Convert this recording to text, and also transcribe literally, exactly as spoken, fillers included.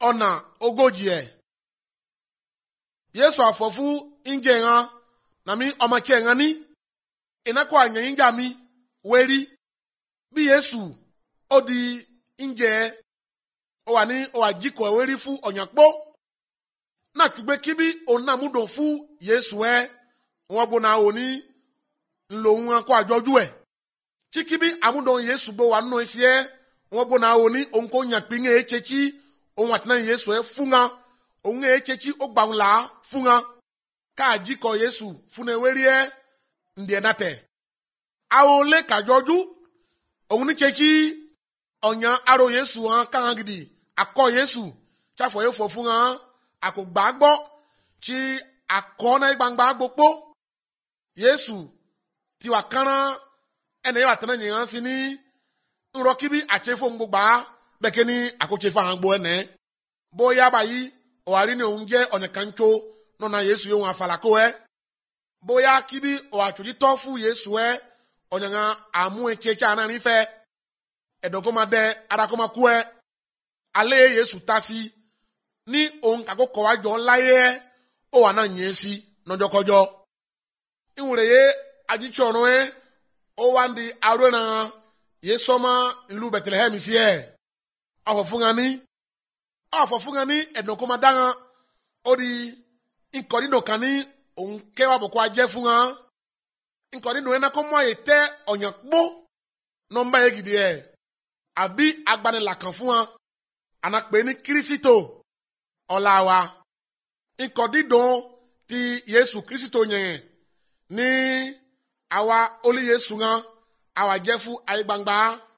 ọ̀nà ogójì ẹ̀. Yesu afọ̀fú inje ŋan na mi ọmọche ŋan ni inakọ anyanyin ja mi weri bí Yesu ó di inje ó wà ní ó wà jíkọ̀ weri fún ọ̀nyàpọ̀ náà tùgbé kíbi òun náà múdùn fún Yesu ẹ wọn gbóná òní ńlòun kó àjọjú ẹ tí kíbi àmúdùn Yesu gbó wà nínú ẹsẹ ẹ wọn gbóná òní òun kò nyàpín ẹ ẹ̀chẹ̀chí òun àtìná Yesu ẹ fún ŋan òun ẹ ẹ̀chẹ̀chí ó gbà ńlá fún ŋan káàjíkọ̀ Yesu fún ewérí ẹ ǹdí ẹ̀ nàtẹ̀ àwọn olè kàjọjú òun ní chẹ́chí ọ̀nyàn aró Yesu hàn káhàn gidi akọ Yesu cháfọ̀ yóò fọ̀ fún hàn àkùgbà gbọ́ tí akọ́nà gbangba gbogbo Yesu tí wà kánrán ẹnì yóò àtẹnà yìí hàn sí ní ńrọ kíbi àchefo gbogbo bẹ́ẹ̀ ní àkóchefo àwọn gbọ́ ẹnẹ bóyá báyìí ọ̀hárí ni òun jẹ́ ọ̀nà kan tó nọ́nà Yesu yóò wọn àfàlàkó ẹ bóyá kíbi ọ̀hàtúndí tọ́ fún Yesu ẹ ọ̀nyàngà àmú ẹ̀chẹ̀chẹ̀ àná nífẹ̀ ẹ̀dọ̀kọ́mọdé arakọ́mọkú ẹ alẹ́ Yesu ta sí ní òun kàkókò wájọ láyé ẹ ó wà náà yẹn sí lọ́jọ́kọjọ́ ìwúrẹ̀ yẹ adítsọ̀rọ̀ ẹ ó wá ń di aró náà yẹ sọ́mọ́ ìlú Bethlehem sí ẹ ọ̀fọ̀ fún wọn ní ọ̀fọ̀ fún wọn ní ẹ̀dọ̀kọ́mọdé wọn ó di nkọ́ni dọ̀kan ní òun kẹwàá bọ̀ kó ajẹ́ fún wọn nkọ́ni dọ̀ ẹ̀ náà kó mọ́ àyè tẹ́ ọ̀yàn kpó nọ́mbà yẹ gidi ẹ̀ àbí agbanilà kan fún wọn ànàpé ní Kírísítò ọ̀la wa nkọ́ni dọ̀ ti Yesu Kírísítò yẹn ní àwa olú Yesu wọn àwa jẹ́ fún ayé gbangba.